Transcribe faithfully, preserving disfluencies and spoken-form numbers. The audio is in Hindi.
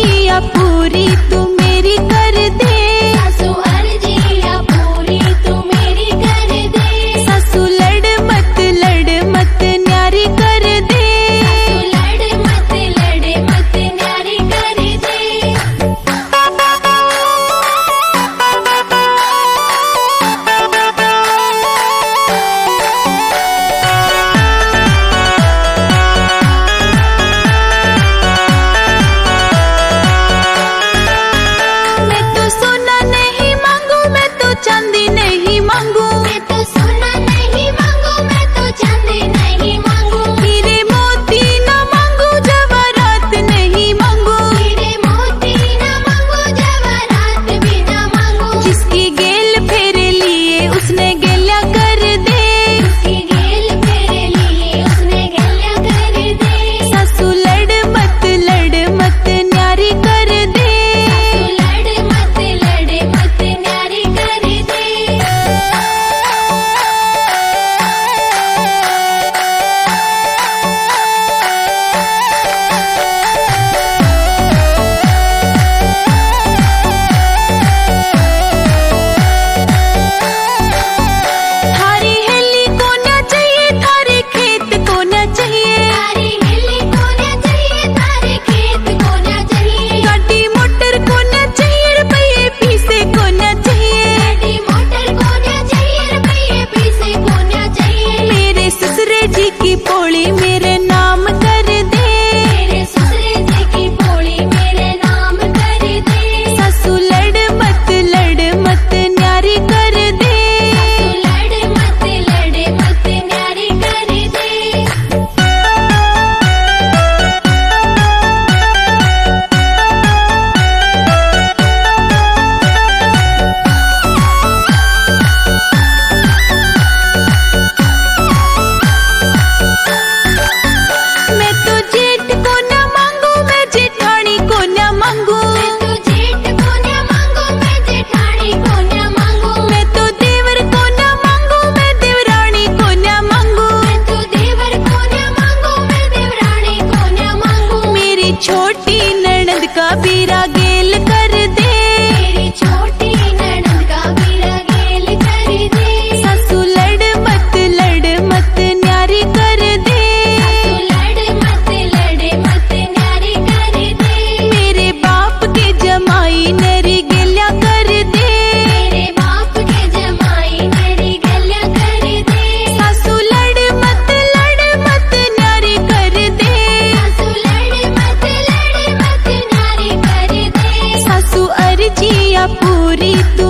अर्जिया पूरी तू मेरी कर दे। सासू अर्जिया पूरी तू मेरी कर दे। सासू लड़ मत लड़ मत न्यारी कर दे। सासू लड़ मत लड़ मत न्यारी कर दे। मैं तो सोना नहीं मांगू, मैं तो चांदी नहीं मांगू। मैं तो सोना नहीं मांगू, मैं तो चांदी नहीं मांगू। हीरे मोती न मांगू, जवाहरात नहीं मांगू। हीरे मोती न मांगू, जवाहरात भी न मांगू। जिसकी गेल फेरे लिए उसने गेल्या कर दे। जिसकी गेल फेरे लिए उसने गेल्या कर दे। सासू लड़ मत लड़ मत न्यारी कर दे। सासू लड़ मत लड़ मत न्यारी कर दे। थारी हेली को न चाहिए, थारे खेत को न चाहिए। थारी हेली को न चाहिए, थारे खेत को न चाहिए। गाड़ी मोटर को न चाहिए, रुपये पीसे को न चाहिए। गाड़ी मोटर को न चाहिए, रुपये पैसे को न चाहिए। मेरे ससुरे जी की पोली मेरे नाम कर दे। मेरे ससुरे जी की पोली मेरे नाम कर दे। सासू लड़ मत लड़ मत न्यारी कर दे। सासू लड़ मत लड़ मत न्यारी कर दे। मैं तो जेठ को न मांगू, मैं जेठानी को न मांगू। मैं तो जेठ को न मांगू, मैं जेठानी को न मांगू। मैं तो देवर को न मांगू, मैं देवरानी को न मांगू। मैं तो देवर को न मांगू, मैं देवरानी को न मांगू। मेरी छोटी ननद का बीरा गेल कर दे। मेरी छोटी ननद का बीरा गेल कर दे। सासू लड़ मत लड़ मत न्यारी कर दे। सासू लड़ मत लड़ मत न्यारी कर दे। मेरे बाप के जमाई नरी गेल्या कर दे। मेरे बाप के जमाई मेरी गल्या कर दे। सासू लड़ मत लड़ मत न्यारी कर दे। सासू लड़ मत लड़ मत न्यारी कर दे। सासू अर्जिया पूरी तू